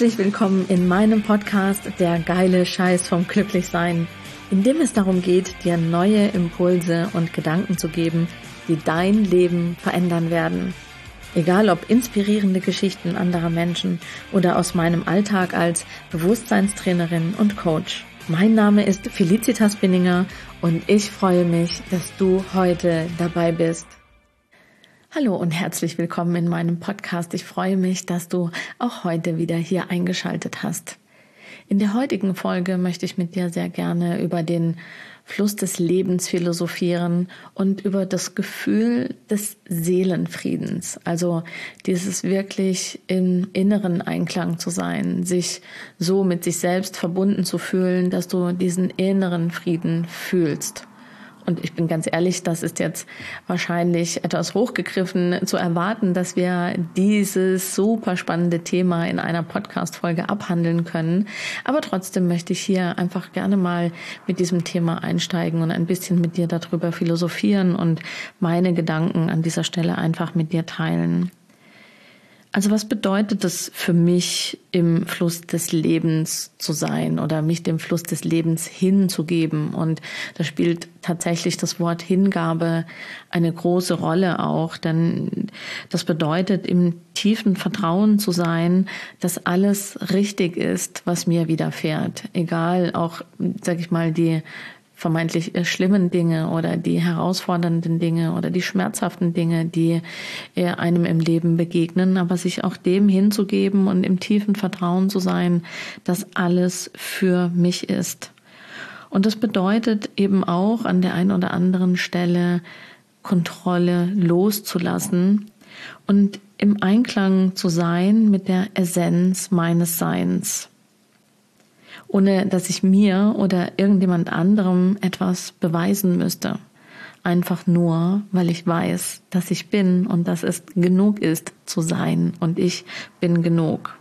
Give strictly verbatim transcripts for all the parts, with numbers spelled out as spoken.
Herzlich willkommen in meinem Podcast Der geile Scheiß vom Glücklichsein, in dem es darum geht, dir neue Impulse und Gedanken zu geben, die dein Leben verändern werden. Egal ob inspirierende Geschichten anderer Menschen oder aus meinem Alltag als Bewusstseinstrainerin und Coach. Mein Name ist Felicitas Binninger und ich freue mich, dass du heute dabei bist. Hallo und herzlich willkommen in meinem Podcast. Ich freue mich, dass du auch heute wieder hier eingeschaltet hast. In der heutigen Folge möchte ich mit dir sehr gerne über den Fluss des Lebens philosophieren und über das Gefühl des Seelenfriedens. Also dieses wirklich im inneren Einklang zu sein, sich so mit sich selbst verbunden zu fühlen, dass du diesen inneren Frieden fühlst. Und ich bin ganz ehrlich, das ist jetzt wahrscheinlich etwas hochgegriffen zu erwarten, dass wir dieses super spannende Thema in einer Podcast-Folge abhandeln können. Aber trotzdem möchte ich hier einfach gerne mal mit diesem Thema einsteigen und ein bisschen mit dir darüber philosophieren und meine Gedanken an dieser Stelle einfach mit dir teilen. Also was bedeutet es für mich, im Fluss des Lebens zu sein oder mich dem Fluss des Lebens hinzugeben? Und da spielt tatsächlich das Wort Hingabe eine große Rolle auch, denn das bedeutet, im tiefen Vertrauen zu sein, dass alles richtig ist, was mir widerfährt. Egal, auch, sag ich mal, die vermeintlich schlimmen Dinge oder die herausfordernden Dinge oder die schmerzhaften Dinge, die einem im Leben begegnen, aber sich auch dem hinzugeben und im tiefen Vertrauen zu sein, dass alles für mich ist. Und das bedeutet eben auch an der einen oder anderen Stelle Kontrolle loszulassen und im Einklang zu sein mit der Essenz meines Seins, ohne dass ich mir oder irgendjemand anderem etwas beweisen müsste. Einfach nur, weil ich weiß, dass ich bin und dass es genug ist zu sein und ich bin genug.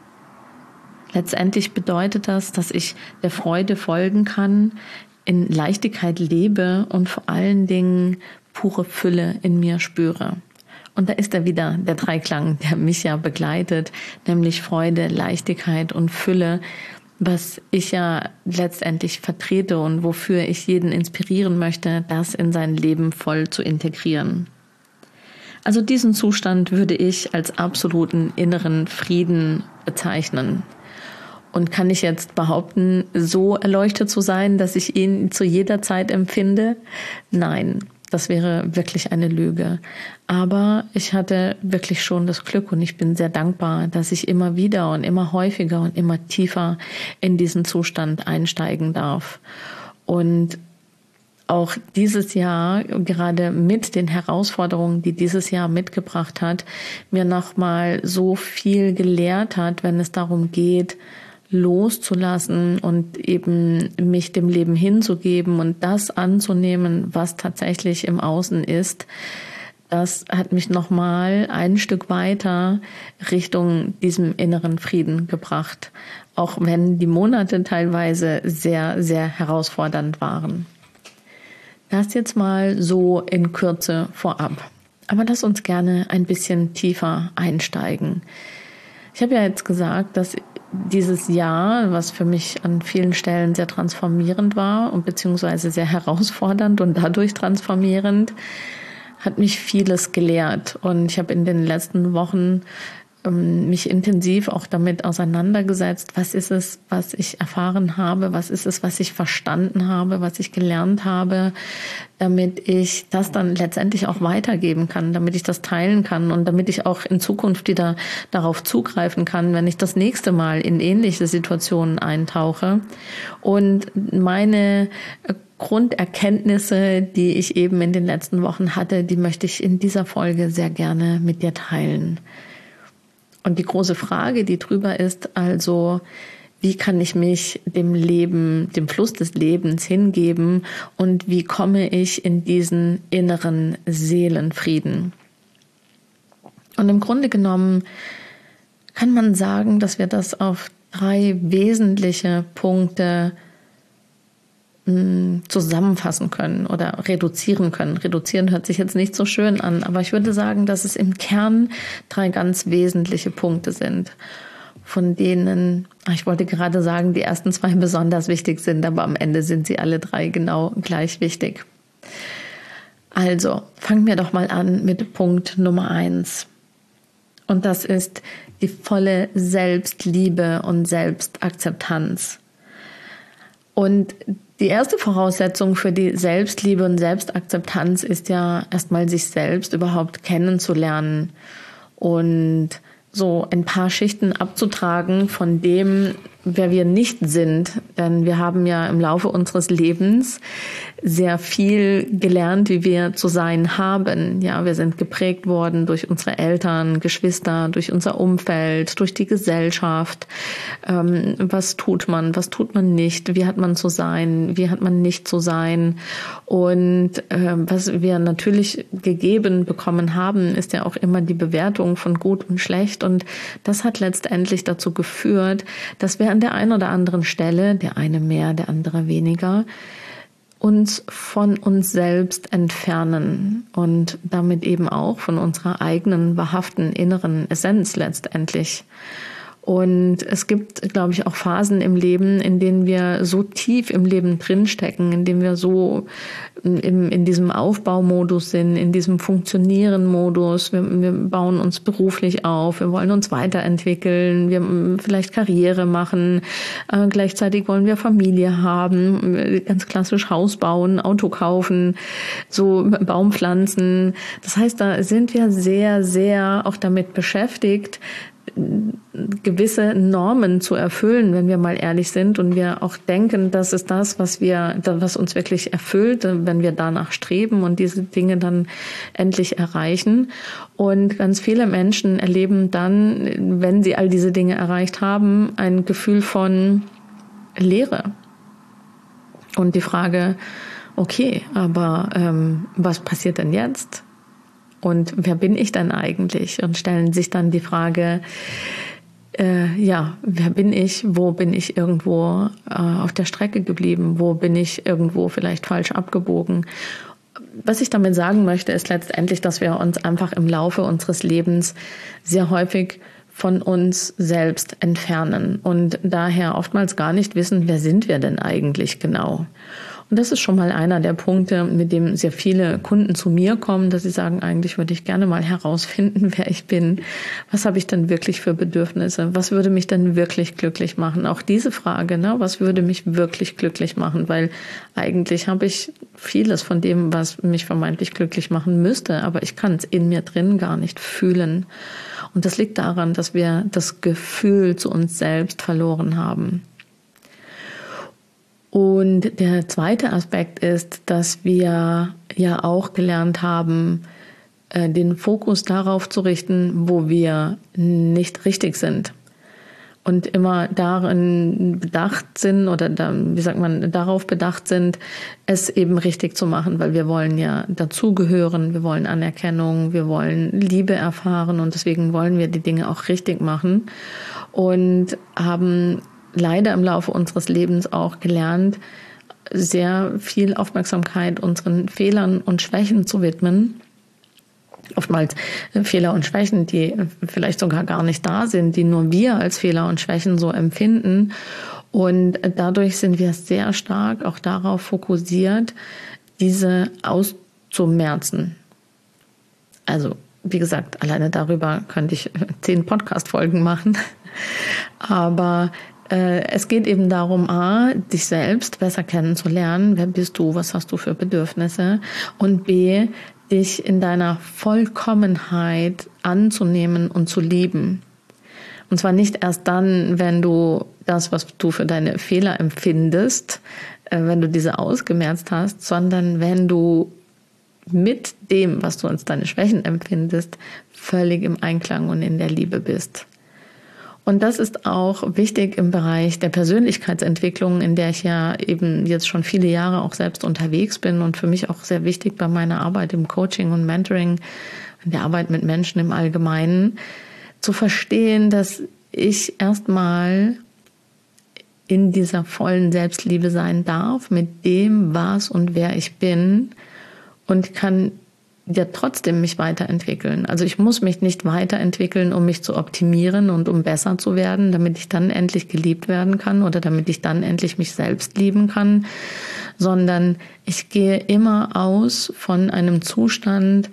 Letztendlich bedeutet das, dass ich der Freude folgen kann, in Leichtigkeit lebe und vor allen Dingen pure Fülle in mir spüre. Und da ist er wieder, der Dreiklang, der mich ja begleitet, nämlich Freude, Leichtigkeit und Fülle, was ich ja letztendlich vertrete und wofür ich jeden inspirieren möchte, das in sein Leben voll zu integrieren. Also diesen Zustand würde ich als absoluten inneren Frieden bezeichnen. Und kann ich jetzt behaupten, so erleuchtet zu sein, dass ich ihn zu jeder Zeit empfinde? Nein. Das wäre wirklich eine Lüge. Aber ich hatte wirklich schon das Glück und ich bin sehr dankbar, dass ich immer wieder und immer häufiger und immer tiefer in diesen Zustand einsteigen darf. Und auch dieses Jahr, gerade mit den Herausforderungen, die dieses Jahr mitgebracht hat, mir nochmal so viel gelehrt hat, wenn es darum geht, loszulassen und eben mich dem Leben hinzugeben und das anzunehmen, was tatsächlich im Außen ist. Das hat mich nochmal ein Stück weiter Richtung diesem inneren Frieden gebracht, auch wenn die Monate teilweise sehr, sehr herausfordernd waren. Das jetzt mal so in Kürze vorab. Aber lass uns gerne ein bisschen tiefer einsteigen. Ich habe ja jetzt gesagt, dass dieses Jahr, was für mich an vielen Stellen sehr transformierend war und beziehungsweise sehr herausfordernd und dadurch transformierend, hat mich vieles gelehrt. Und ich habe in den letzten Wochen ähm, mich intensiv auch damit auseinandergesetzt, was ist es, was ich erfahren habe, was ist es, was ich verstanden habe, was ich gelernt habe, damit ich das dann letztendlich auch weitergeben kann, damit ich das teilen kann und damit ich auch in Zukunft wieder darauf zugreifen kann, wenn ich das nächste Mal in ähnliche Situationen eintauche. Und meine Grunderkenntnisse, die ich eben in den letzten Wochen hatte, die möchte ich in dieser Folge sehr gerne mit dir teilen. Und die große Frage, die drüber ist, also, wie kann ich mich dem Leben, dem Fluss des Lebens hingeben und wie komme ich in diesen inneren Seelenfrieden? Und im Grunde genommen kann man sagen, dass wir das auf drei wesentliche Punkte zusammenfassen können oder reduzieren können. Reduzieren hört sich jetzt nicht so schön an, aber ich würde sagen, dass es im Kern drei ganz wesentliche Punkte sind. von denen, ich wollte gerade sagen, die ersten zwei besonders wichtig sind, aber am Ende sind sie alle drei genau gleich wichtig. Also, fangen wir doch mal an mit Punkt Nummer eins. Und das ist die volle Selbstliebe und Selbstakzeptanz. Und die erste Voraussetzung für die Selbstliebe und Selbstakzeptanz ist ja erstmal, sich selbst überhaupt kennenzulernen und so ein paar Schichten abzutragen von dem, wer wir nicht sind. Denn wir haben ja im Laufe unseres Lebens sehr viel gelernt, wie wir zu sein haben. Ja, wir sind geprägt worden durch unsere Eltern, Geschwister, durch unser Umfeld, durch die Gesellschaft. Ähm, was tut man, was tut man nicht? Wie hat man zu sein? Wie hat man nicht zu sein? Und äh, was wir natürlich gegeben bekommen haben, ist ja auch immer die Bewertung von gut und schlecht. Und das hat letztendlich dazu geführt, dass wir an der einen oder anderen Stelle, der eine mehr, der andere weniger, uns von uns selbst entfernen und damit eben auch von unserer eigenen, wahrhaften inneren Essenz letztendlich. Und es gibt, glaube ich, auch Phasen im Leben, in denen wir so tief im Leben drinstecken, in denen wir so im, in diesem Aufbaumodus sind, in diesem Funktionieren-Modus. Wir, wir bauen uns beruflich auf, wir wollen uns weiterentwickeln, wir vielleicht Karriere machen, äh, gleichzeitig wollen wir Familie haben, ganz klassisch Haus bauen, Auto kaufen, so Baum pflanzen. Das heißt, da sind wir sehr, sehr auch damit beschäftigt, gewisse Normen zu erfüllen, wenn wir mal ehrlich sind und wir auch denken, das ist das, was wir, was uns wirklich erfüllt, wenn wir danach streben und diese Dinge dann endlich erreichen. Und ganz viele Menschen erleben dann, wenn sie all diese Dinge erreicht haben, ein Gefühl von Leere. Und die Frage, okay, aber ähm, was passiert denn jetzt? Und wer bin ich denn eigentlich? Und stellen sich dann die Frage, äh, ja, wer bin ich? Wo bin ich irgendwo äh, auf der Strecke geblieben? Wo bin ich irgendwo vielleicht falsch abgebogen? Was ich damit sagen möchte, ist letztendlich, dass wir uns einfach im Laufe unseres Lebens sehr häufig von uns selbst entfernen und daher oftmals gar nicht wissen, wer sind wir denn eigentlich genau? Und das ist schon mal einer der Punkte, mit dem sehr viele Kunden zu mir kommen, dass sie sagen, eigentlich würde ich gerne mal herausfinden, wer ich bin. Was habe ich denn wirklich für Bedürfnisse? Was würde mich denn wirklich glücklich machen? Auch diese Frage, ne? Was würde mich wirklich glücklich machen? Weil eigentlich habe ich vieles von dem, was mich vermeintlich glücklich machen müsste, aber ich kann es in mir drin gar nicht fühlen. Und das liegt daran, dass wir das Gefühl zu uns selbst verloren haben. Und der zweite Aspekt ist, dass wir ja auch gelernt haben, den Fokus darauf zu richten, wo wir nicht richtig sind. Und immer darin bedacht sind oder da, wie sagt man, darauf bedacht sind, es eben richtig zu machen, weil wir wollen ja dazugehören, wir wollen Anerkennung, wir wollen Liebe erfahren und deswegen wollen wir die Dinge auch richtig machen und haben leider im Laufe unseres Lebens auch gelernt, sehr viel Aufmerksamkeit unseren Fehlern und Schwächen zu widmen. Oftmals Fehler und Schwächen, die vielleicht sogar gar nicht da sind, die nur wir als Fehler und Schwächen so empfinden. Und dadurch sind wir sehr stark auch darauf fokussiert, diese auszumerzen. Also, wie gesagt, alleine darüber könnte ich zehn Podcast-Folgen machen. Aber es geht eben darum, A, dich selbst besser kennenzulernen. Wer bist du? Was hast du für Bedürfnisse? Und B, dich in deiner Vollkommenheit anzunehmen und zu lieben. Und zwar nicht erst dann, wenn du das, was du für deine Fehler empfindest, wenn du diese ausgemerzt hast, sondern wenn du mit dem, was du als deine Schwächen empfindest, völlig im Einklang und in der Liebe bist. Und das ist auch wichtig im Bereich der Persönlichkeitsentwicklung, in der ich ja eben jetzt schon viele Jahre auch selbst unterwegs bin und für mich auch sehr wichtig bei meiner Arbeit im Coaching und Mentoring, in der Arbeit mit Menschen im Allgemeinen, zu verstehen, dass ich erstmal in dieser vollen Selbstliebe sein darf, mit dem, was und wer ich bin und kann ja trotzdem mich weiterentwickeln. Also ich muss mich nicht weiterentwickeln, um mich zu optimieren und um besser zu werden, damit ich dann endlich geliebt werden kann oder damit ich dann endlich mich selbst lieben kann, sondern ich gehe immer aus von einem Zustand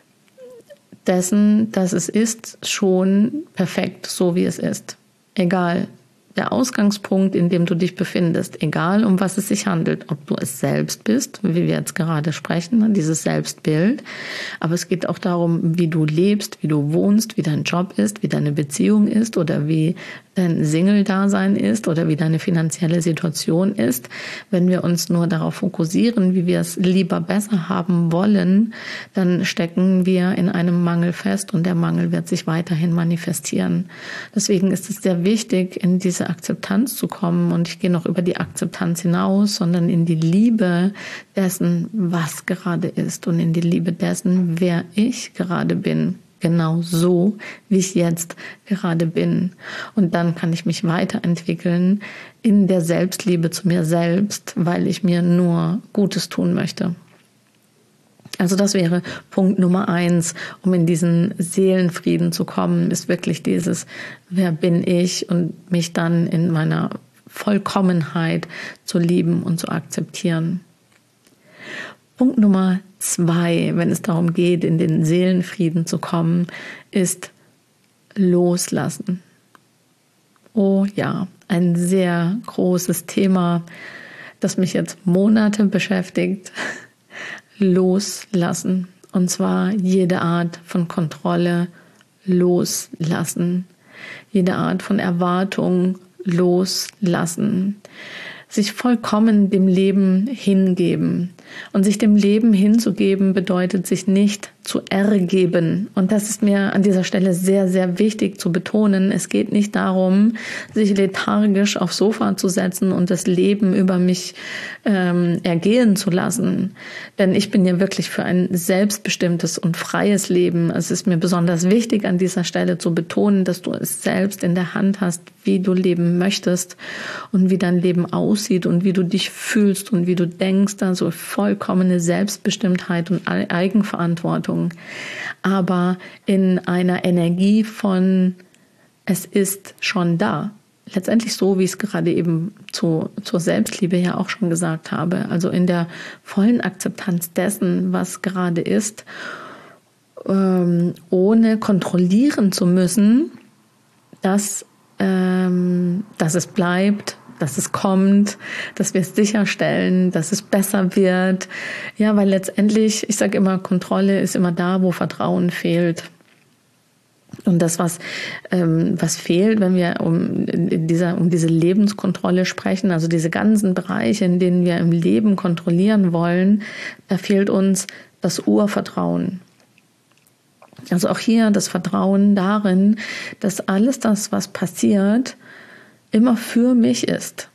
dessen, dass es ist schon perfekt, so wie es ist. Egal. Der Ausgangspunkt, in dem du dich befindest, egal um was es sich handelt, ob du es selbst bist, wie wir jetzt gerade sprechen, dieses Selbstbild, aber es geht auch darum, wie du lebst, wie du wohnst, wie dein Job ist, wie deine Beziehung ist oder wie dein Single-Dasein ist oder wie deine finanzielle Situation ist. Wenn wir uns nur darauf fokussieren, wie wir es lieber besser haben wollen, dann stecken wir in einem Mangel fest und der Mangel wird sich weiterhin manifestieren. Deswegen ist es sehr wichtig, in diese Akzeptanz zu kommen, und ich gehe noch über die Akzeptanz hinaus, sondern in die Liebe dessen, was gerade ist, und in die Liebe dessen, wer ich gerade bin. Genau so, wie ich jetzt gerade bin. Und dann kann ich mich weiterentwickeln in der Selbstliebe zu mir selbst, weil ich mir nur Gutes tun möchte. Also das wäre Punkt Nummer eins, um in diesen Seelenfrieden zu kommen, ist wirklich dieses, wer bin ich, und mich dann in meiner Vollkommenheit zu lieben und zu akzeptieren. Punkt Nummer zwei, wenn es darum geht, in den Seelenfrieden zu kommen, ist loslassen. Oh ja, ein sehr großes Thema, das mich jetzt Monate beschäftigt. Loslassen. Und zwar jede Art von Kontrolle loslassen. Jede Art von Erwartung loslassen. Sich vollkommen dem Leben hingeben. Und sich dem Leben hinzugeben bedeutet, sich nicht zu ergeben. Und das ist mir an dieser Stelle sehr, sehr wichtig zu betonen. Es geht nicht darum, sich lethargisch aufs Sofa zu setzen und das Leben über mich ähm, ergehen zu lassen. Denn ich bin ja wirklich für ein selbstbestimmtes und freies Leben. Es ist mir besonders wichtig, an dieser Stelle zu betonen, dass du es selbst in der Hand hast, wie du leben möchtest und wie dein Leben aussieht und wie du dich fühlst und wie du denkst. Also vollkommene Selbstbestimmtheit und Eigenverantwortung. Aber in einer Energie von, es ist schon da. Letztendlich so, wie ich es gerade eben zu, zur Selbstliebe ja auch schon gesagt habe. Also in der vollen Akzeptanz dessen, was gerade ist, ähm, ohne kontrollieren zu müssen, dass, ähm, dass es bleibt, dass es kommt, dass wir es sicherstellen, dass es besser wird. Ja, weil letztendlich, ich sage immer, Kontrolle ist immer da, wo Vertrauen fehlt. Und das, was, ähm, was fehlt, wenn wir um, in dieser, um diese Lebenskontrolle sprechen, also diese ganzen Bereiche, in denen wir im Leben kontrollieren wollen, da fehlt uns das Urvertrauen. Also auch hier das Vertrauen darin, dass alles das, was passiert, immer für mich ist,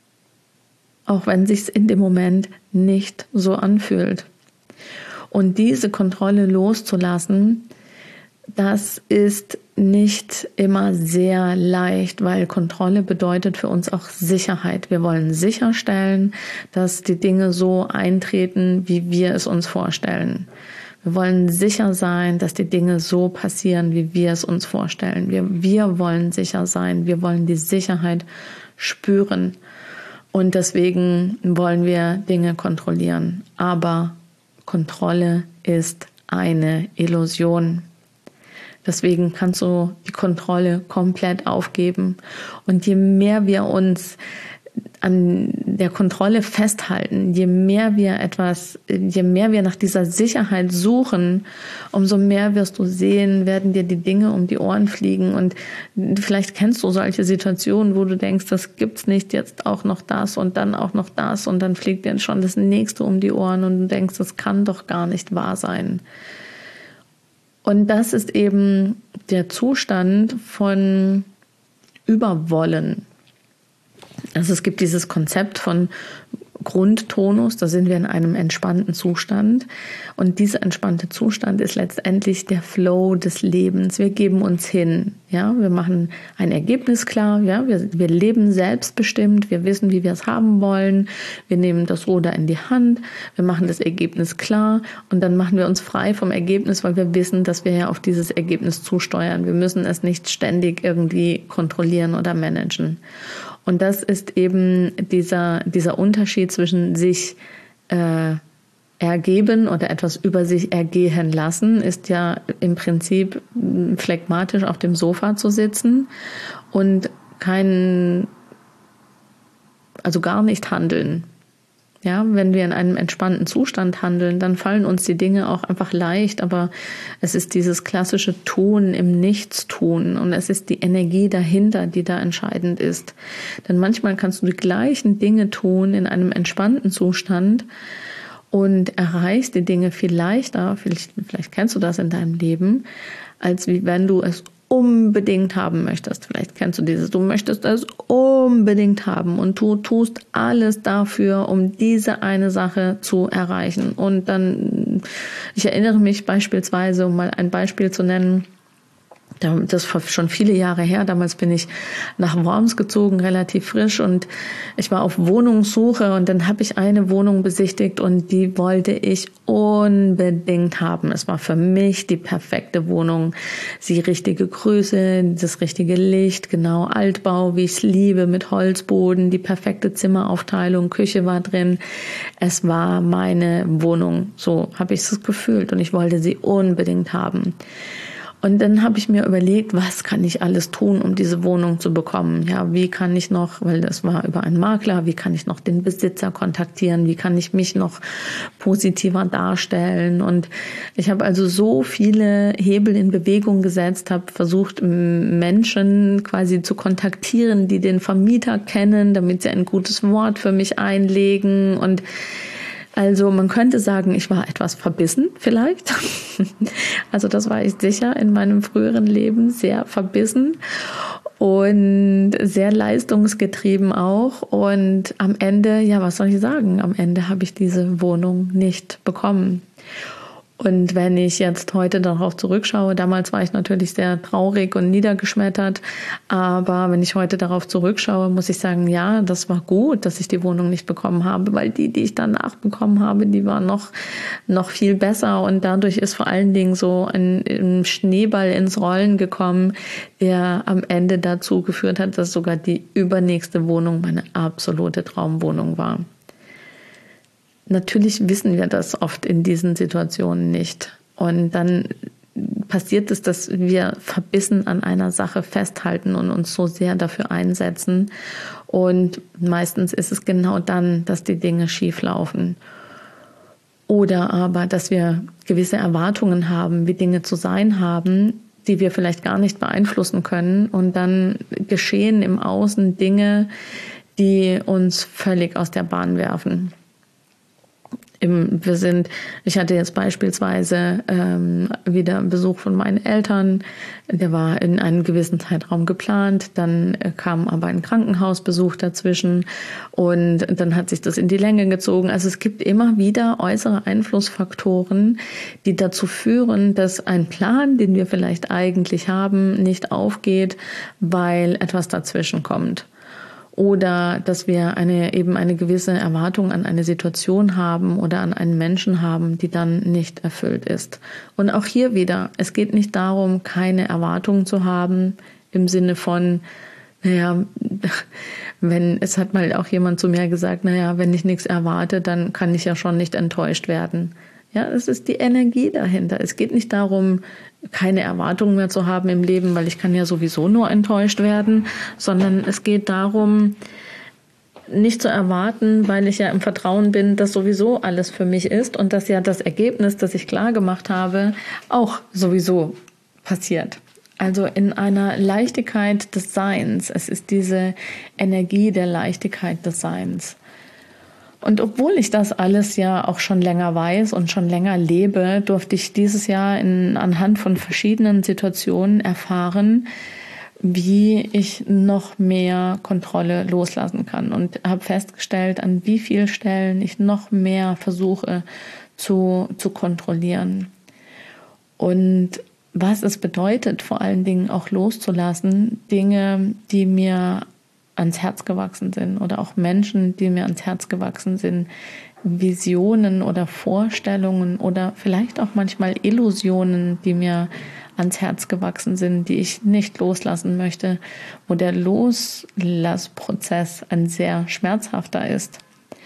auch wenn sich's in dem Moment nicht so anfühlt. Und diese Kontrolle loszulassen, das ist nicht immer sehr leicht, weil Kontrolle bedeutet für uns auch Sicherheit. Wir wollen sicherstellen, dass die Dinge so eintreten, wie wir es uns vorstellen. Wir wollen sicher sein, dass die Dinge so passieren, wie wir es uns vorstellen. Wir, wir wollen sicher sein. Wir wollen die Sicherheit spüren. Und deswegen wollen wir Dinge kontrollieren. Aber Kontrolle ist eine Illusion. Deswegen kannst du die Kontrolle komplett aufgeben. Und je mehr wir uns an der Kontrolle festhalten, je mehr wir etwas, je mehr wir nach dieser Sicherheit suchen, umso mehr wirst du sehen, werden dir die Dinge um die Ohren fliegen. Und vielleicht kennst du solche Situationen, wo du denkst, das gibt's nicht, jetzt auch noch das und dann auch noch das, und dann fliegt dir schon das nächste um die Ohren und du denkst, das kann doch gar nicht wahr sein. Und das ist eben der Zustand von Überwollen. Also es gibt dieses Konzept von Grundtonus, da sind wir in einem entspannten Zustand. Und dieser entspannte Zustand ist letztendlich der Flow des Lebens. Wir geben uns hin, ja, wir machen ein Ergebnis klar, ja, wir, wir leben selbstbestimmt, wir wissen, wie wir es haben wollen, wir nehmen das Ruder in die Hand, wir machen das Ergebnis klar und dann machen wir uns frei vom Ergebnis, weil wir wissen, dass wir ja auf dieses Ergebnis zusteuern. Wir müssen es nicht ständig irgendwie kontrollieren oder managen. Und das ist eben dieser, dieser Unterschied zwischen sich äh, ergeben oder etwas über sich ergehen lassen, ist ja im Prinzip phlegmatisch auf dem Sofa zu sitzen und kein, also gar nicht handeln. Ja, wenn wir in einem entspannten Zustand handeln, dann fallen uns die Dinge auch einfach leicht, aber es ist dieses klassische Tun im Nichtstun und es ist die Energie dahinter, die da entscheidend ist. Denn manchmal kannst du die gleichen Dinge tun in einem entspannten Zustand und erreichst die Dinge viel leichter, vielleicht, vielleicht kennst du das in deinem Leben, als wie wenn du es unbedingt haben möchtest. Vielleicht kennst du dieses, du möchtest es unbedingt haben und du tust alles dafür, um diese eine Sache zu erreichen. Und dann, ich erinnere mich beispielsweise, um mal ein Beispiel zu nennen, das war schon viele Jahre her. Damals bin ich nach Worms gezogen, relativ frisch, und ich war auf Wohnungssuche und dann habe ich eine Wohnung besichtigt und die wollte ich unbedingt haben. Es war für mich die perfekte Wohnung, die richtige Größe, das richtige Licht, genau Altbau, wie ich es liebe, mit Holzboden, die perfekte Zimmeraufteilung, Küche war drin. Es war meine Wohnung, so habe ich es gefühlt und ich wollte sie unbedingt haben. Und dann habe ich mir überlegt, was kann ich alles tun, um diese Wohnung zu bekommen? Ja, wie kann ich noch, weil das war über einen Makler, wie kann ich noch den Besitzer kontaktieren? Wie kann ich mich noch positiver darstellen? Und ich habe also so viele Hebel in Bewegung gesetzt, habe versucht, Menschen quasi zu kontaktieren, die den Vermieter kennen, damit sie ein gutes Wort für mich einlegen. Und also man könnte sagen, ich war etwas verbissen vielleicht. Also das war ich sicher in meinem früheren Leben, sehr verbissen und sehr leistungsgetrieben auch. Und am Ende, ja, was soll ich sagen? Am Ende habe ich diese Wohnung nicht bekommen. Und wenn ich jetzt heute darauf zurückschaue, damals war ich natürlich sehr traurig und niedergeschmettert, aber wenn ich heute darauf zurückschaue, muss ich sagen, ja, das war gut, dass ich die Wohnung nicht bekommen habe, weil die, die ich danach bekommen habe, die war noch, noch viel besser und dadurch ist vor allen Dingen so ein, ein Schneeball ins Rollen gekommen, der am Ende dazu geführt hat, dass sogar die übernächste Wohnung meine absolute Traumwohnung war. Natürlich wissen wir das oft in diesen Situationen nicht. Und dann passiert es, dass wir verbissen an einer Sache festhalten und uns so sehr dafür einsetzen. Und meistens ist es genau dann, dass die Dinge schief laufen. Oder aber, dass wir gewisse Erwartungen haben, wie Dinge zu sein haben, die wir vielleicht gar nicht beeinflussen können. Und dann geschehen im Außen Dinge, die uns völlig aus der Bahn werfen. Im, wir sind, ich hatte jetzt beispielsweise ähm, wieder einen Besuch von meinen Eltern, der war in einem gewissen Zeitraum geplant, dann äh, kam aber ein Krankenhausbesuch dazwischen und dann hat sich das in die Länge gezogen. Also es gibt immer wieder äußere Einflussfaktoren, die dazu führen, dass ein Plan, den wir vielleicht eigentlich haben, nicht aufgeht, weil etwas dazwischen kommt. Oder dass wir eine, eben eine gewisse Erwartung an eine Situation haben oder an einen Menschen haben, die dann nicht erfüllt ist. Und auch hier wieder, es geht nicht darum, keine Erwartungen zu haben, im Sinne von, naja, wenn, es hat mal auch jemand zu mir gesagt, naja, wenn ich nichts erwarte, dann kann ich ja schon nicht enttäuscht werden. Ja, es ist die Energie dahinter. Es geht nicht darum, keine Erwartungen mehr zu haben im Leben, weil ich kann ja sowieso nur enttäuscht werden, sondern es geht darum, nicht zu erwarten, weil ich ja im Vertrauen bin, dass sowieso alles für mich ist und dass ja das Ergebnis, das ich klar gemacht habe, auch sowieso passiert. Also in einer Leichtigkeit des Seins. Es ist diese Energie der Leichtigkeit des Seins. Und obwohl ich das alles ja auch schon länger weiß und schon länger lebe, durfte ich dieses Jahr in, anhand von verschiedenen Situationen erfahren, wie ich noch mehr Kontrolle loslassen kann und habe festgestellt, an wie vielen Stellen ich noch mehr versuche zu, zu kontrollieren. Und was es bedeutet, vor allen Dingen auch loszulassen, Dinge, die mir ans Herz gewachsen sind oder auch Menschen, die mir ans Herz gewachsen sind, Visionen oder Vorstellungen oder vielleicht auch manchmal Illusionen, die mir ans Herz gewachsen sind, die ich nicht loslassen möchte, wo der Loslassprozess ein sehr schmerzhafter ist.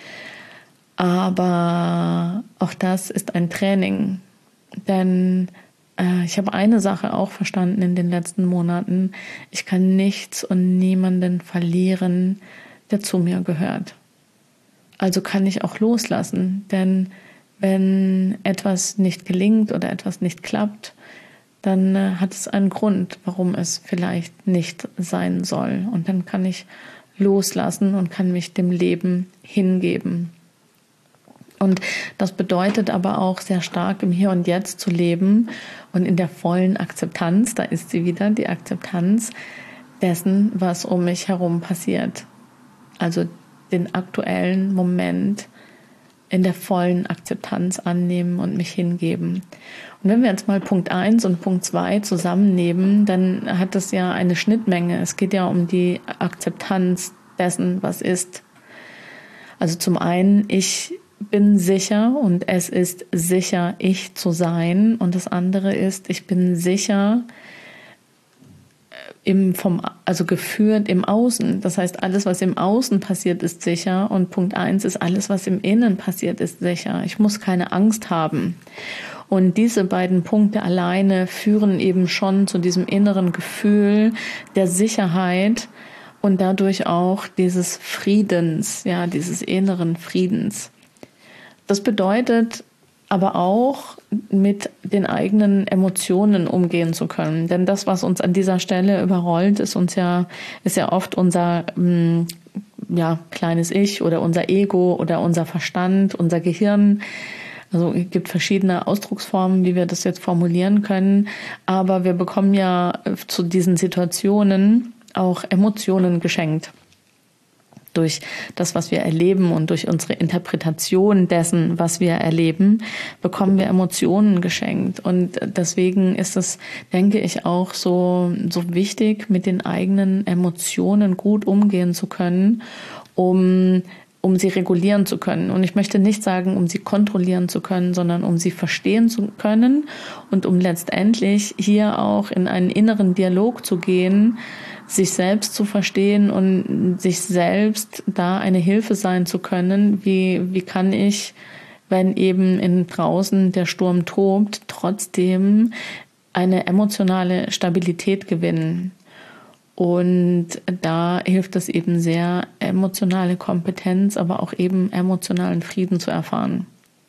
Aber auch das ist ein Training, denn äh, ich habe eine Sache auch verstanden in den letzten Monaten: Ich kann nichts und niemanden verlieren, der zu mir gehört. Also kann ich auch loslassen, denn wenn etwas nicht gelingt oder etwas nicht klappt, dann äh, hat es einen Grund, warum es vielleicht nicht sein soll. Und dann kann ich loslassen und kann mich dem Leben hingeben. Und das bedeutet aber auch sehr stark im Hier und Jetzt zu leben und in der vollen Akzeptanz, da ist sie wieder, die Akzeptanz dessen, was um mich herum passiert. Also den aktuellen Moment in der vollen Akzeptanz annehmen und mich hingeben. Und wenn wir jetzt mal Punkt eins und Punkt zwei zusammennehmen, dann hat das ja eine Schnittmenge. Es geht ja um die Akzeptanz dessen, was ist. Also zum einen, ich bin sicher und es ist sicher, ich zu sein. Und das andere ist, ich bin sicher, Im vom, also geführt im Außen. Das heißt, alles, was im Außen passiert, ist sicher. Und Punkt eins ist, alles, was im Innen passiert, ist sicher. Ich muss keine Angst haben. Und diese beiden Punkte alleine führen eben schon zu diesem inneren Gefühl der Sicherheit und dadurch auch dieses Friedens, ja, dieses inneren Friedens. Das bedeutet aber auch, mit den eigenen Emotionen umgehen zu können. Denn das, was uns an dieser Stelle überrollt, ist uns ja, ist ja oft unser mh, ja, kleines Ich oder unser Ego oder unser Verstand, unser Gehirn. Also es gibt verschiedene Ausdrucksformen, wie wir das jetzt formulieren können. Aber wir bekommen ja zu diesen Situationen auch Emotionen geschenkt. Durch das, was wir erleben und durch unsere Interpretation dessen, was wir erleben, bekommen wir Emotionen geschenkt. Und deswegen ist es, denke ich, auch so, so wichtig, mit den eigenen Emotionen gut umgehen zu können, um, um sie regulieren zu können. Und ich möchte nicht sagen, um sie kontrollieren zu können, sondern um sie verstehen zu können und um letztendlich hier auch in einen inneren Dialog zu gehen, sich selbst zu verstehen und sich selbst da eine Hilfe sein zu können. Wie, wie kann ich, wenn eben in draußen der Sturm tobt, trotzdem eine emotionale Stabilität gewinnen? Und da hilft es eben sehr, emotionale Kompetenz, aber auch eben emotionalen Frieden zu erfahren.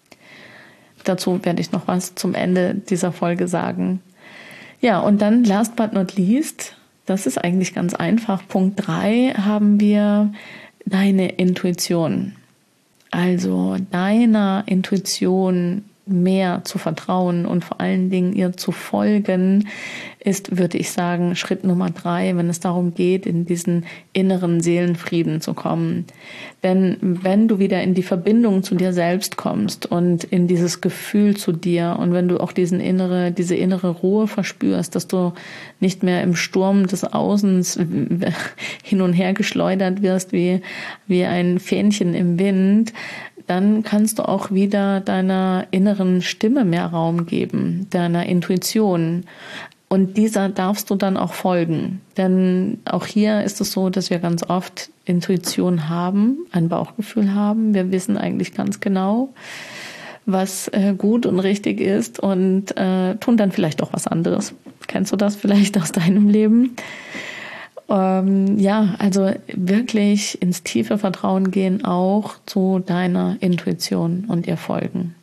Dazu werde ich noch was zum Ende dieser Folge sagen. Ja, und dann last but not least, das ist eigentlich ganz einfach. Punkt drei haben wir deine Intuition. Also deiner Intuition mehr zu vertrauen und vor allen Dingen ihr zu folgen, ist, würde ich sagen, Schritt Nummer drei, wenn es darum geht, in diesen inneren Seelenfrieden zu kommen. Denn wenn du wieder in die Verbindung zu dir selbst kommst und in dieses Gefühl zu dir und wenn du auch diesen innere, diese innere Ruhe verspürst, dass du nicht mehr im Sturm des Außens hin und her geschleudert wirst wie, wie ein Fähnchen im Wind, dann kannst du auch wieder deiner inneren Stimme mehr Raum geben, deiner Intuition. Und dieser darfst du dann auch folgen. Denn auch hier ist es so, dass wir ganz oft Intuition haben, ein Bauchgefühl haben. Wir wissen eigentlich ganz genau, was äh, gut und richtig ist und äh, tun dann vielleicht auch was anderes. Kennst du das vielleicht aus deinem Leben? Ähm, ja, also wirklich ins tiefe Vertrauen gehen, auch zu deiner Intuition und ihr folgen.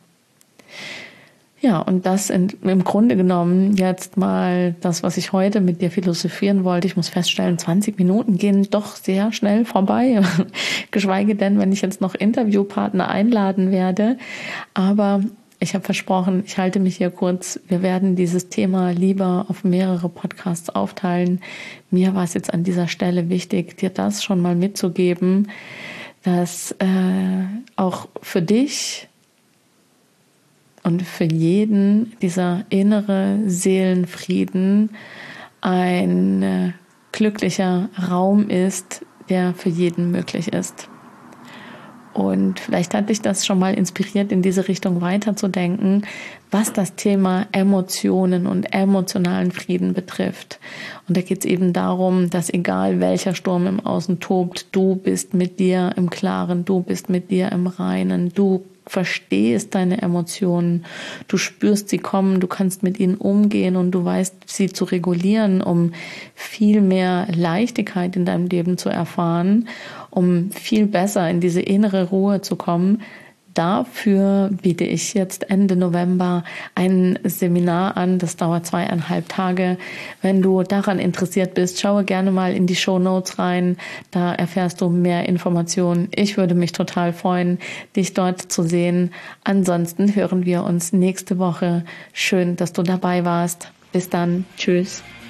Ja, und das sind im Grunde genommen jetzt mal das, was ich heute mit dir philosophieren wollte. Ich muss feststellen, zwanzig Minuten gehen doch sehr schnell vorbei, geschweige denn, wenn ich jetzt noch Interviewpartner einladen werde. Aber ich habe versprochen, ich halte mich hier kurz. Wir werden dieses Thema lieber auf mehrere Podcasts aufteilen. Mir war es jetzt an dieser Stelle wichtig, dir das schon mal mitzugeben, dass äh, auch für dich und für jeden dieser innere Seelenfrieden ein äh, glücklicher Raum ist, der für jeden möglich ist. Und vielleicht hat dich das schon mal inspiriert, in diese Richtung weiterzudenken, was das Thema Emotionen und emotionalen Frieden betrifft. Und da geht es eben darum, dass egal welcher Sturm im Außen tobt, du bist mit dir im Klaren, du bist mit dir im Reinen, du verstehst deine Emotionen, du spürst sie kommen, du kannst mit ihnen umgehen und du weißt, sie zu regulieren, um viel mehr Leichtigkeit in deinem Leben zu erfahren, um viel besser in diese innere Ruhe zu kommen. Dafür biete ich jetzt Ende November ein Seminar an. Das dauert zweieinhalb Tage. Wenn du daran interessiert bist, schaue gerne mal in die Shownotes rein. Da erfährst du mehr Informationen. Ich würde mich total freuen, dich dort zu sehen. Ansonsten hören wir uns nächste Woche. Schön, dass du dabei warst. Bis dann. Tschüss.